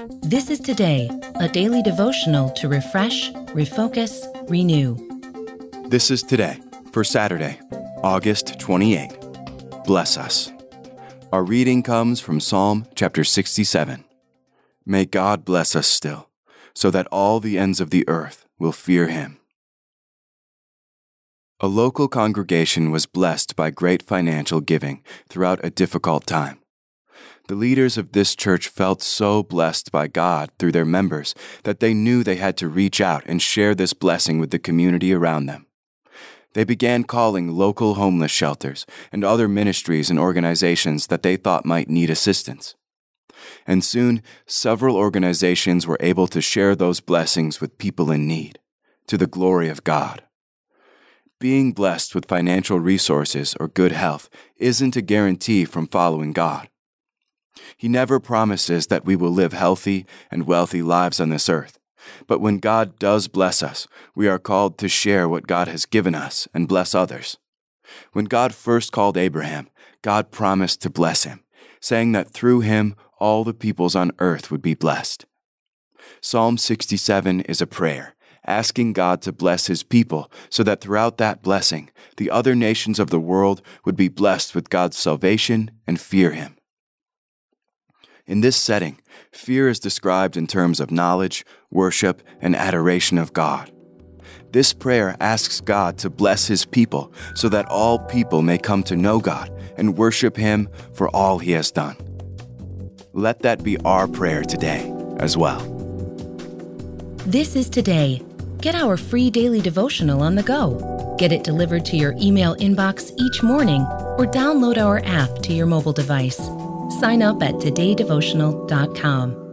This is Today, a daily devotional to refresh, refocus, renew. This is Today for Saturday, August 28. Bless us. Our reading comes from Psalm chapter 67. May God bless us still, so that all the ends of the earth will fear Him. A local congregation was blessed by great financial giving throughout a difficult time. The leaders of this church felt so blessed by God through their members that they knew they had to reach out and share this blessing with the community around them. They began calling local homeless shelters and other ministries and organizations that they thought might need assistance. And soon, several organizations were able to share those blessings with people in need, to the glory of God. Being blessed with financial resources or good health isn't a guarantee from following God. He never promises that we will live healthy and wealthy lives on this earth. But when God does bless us, we are called to share what God has given us and bless others. When God first called Abraham, God promised to bless him, saying that through him all the peoples on earth would be blessed. Psalm 67 is a prayer, asking God to bless His people so that throughout that blessing, the other nations of the world would be blessed with God's salvation and fear Him. In this setting, fear is described in terms of knowledge, worship, and adoration of God. This prayer asks God to bless His people so that all people may come to know God and worship Him for all He has done. Let that be our prayer today as well. This is Today. Get our free daily devotional on the go. Get it delivered to your email inbox each morning or download our app to your mobile device. Sign up at todaydevotional.com.